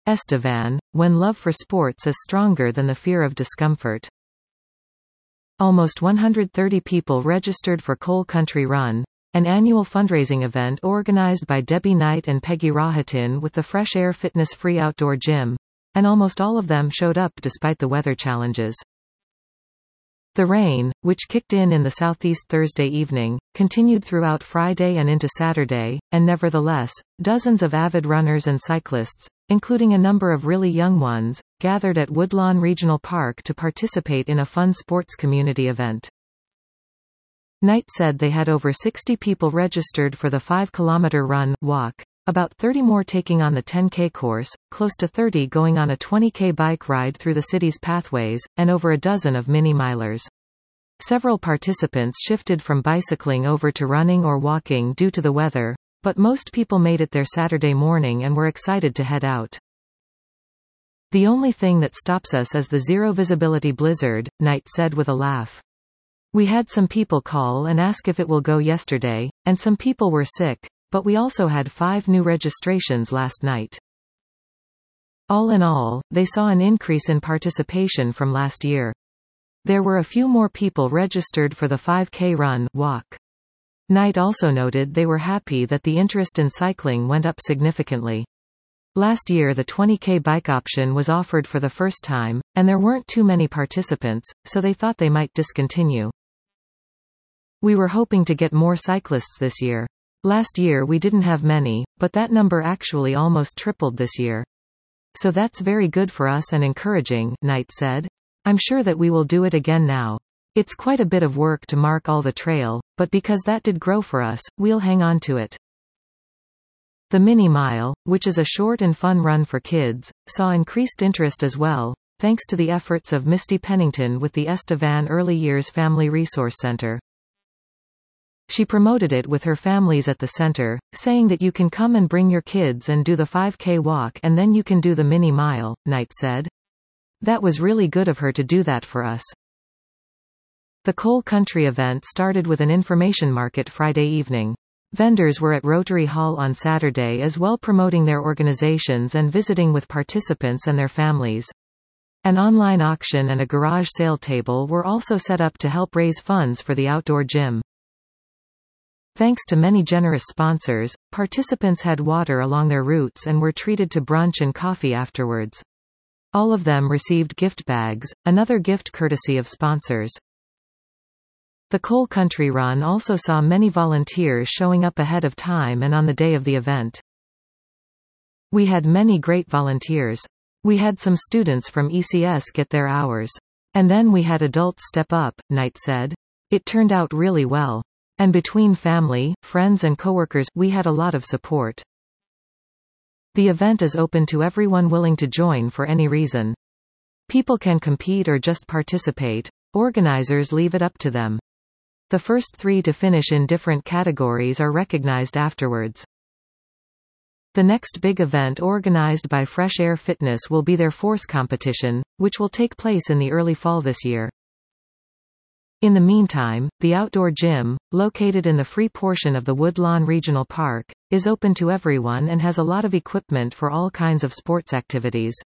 Estevan, when love for sports is stronger than the fear of discomfort. Almost 130 people registered for Coal Country Run, an annual fundraising event organized by Debbie Knight and Peggy Rahatin with the Fresh Air Fitness free outdoor gym, and almost all of them showed up despite the weather challenges. The rain, which kicked in the southeast Thursday evening, continued throughout Friday and into Saturday, and nevertheless, dozens of avid runners and cyclists, including a number of really young ones, gathered at Woodlawn Regional Park to participate in a fun sports community event. Knight said they had over 60 people registered for the 5-kilometer run-walk, about 30 more taking on the 10K course, close to 30 going on a 20K bike ride through the city's pathways, and over a dozen of mini-milers. Several participants shifted from bicycling over to running or walking due to the weather, but most people made it their Saturday morning and were excited to head out. "The only thing that stops us is the zero-visibility blizzard," Knight said with a laugh. "We had some people call and ask if it will go yesterday, and some people were sick, but we also had 5 new registrations last night." All in all, they saw an increase in participation from last year. There were a few more people registered for the 5K run-walk. Knight also noted they were happy that the interest in cycling went up significantly. Last year the 20K bike option was offered for the first time, and there weren't too many participants, so they thought they might discontinue. "We were hoping to get more cyclists this year. Last year we didn't have many, but that number actually almost tripled this year. So that's very good for us and encouraging," Knight said. "I'm sure that we will do it again now. It's quite a bit of work to mark all the trail, but because that did grow for us, we'll hang on to it." The Mini Mile, which is a short and fun run for kids, saw increased interest as well, thanks to the efforts of Misty Pennington with the Estevan Early Years Family Resource Center. She promoted it with her families at the center, saying that you can come and bring your kids and do the 5K walk and then you can do the Mini Mile, Knight said. "That was really good of her to do that for us." The Coal Country event started with an information market Friday evening. Vendors were at Rotary Hall on Saturday as well, promoting their organizations and visiting with participants and their families. An online auction and a garage sale table were also set up to help raise funds for the outdoor gym. Thanks to many generous sponsors, participants had water along their routes and were treated to brunch and coffee afterwards. All of them received gift bags, another gift courtesy of sponsors. The Coal Country Run also saw many volunteers showing up ahead of time and on the day of the event. "We had many great volunteers. We had some students from ECS get their hours. And then we had adults step up," Knight said. "It turned out really well. And between family, friends and coworkers, we had a lot of support." The event is open to everyone willing to join for any reason. People can compete or just participate. Organizers leave it up to them. The first 3 to finish in different categories are recognized afterwards. The next big event organized by Fresh Air Fitness will be their Force competition, which will take place in the early fall this year. In the meantime, the outdoor gym, located in the free portion of the Woodlawn Regional Park, is open to everyone and has a lot of equipment for all kinds of sports activities.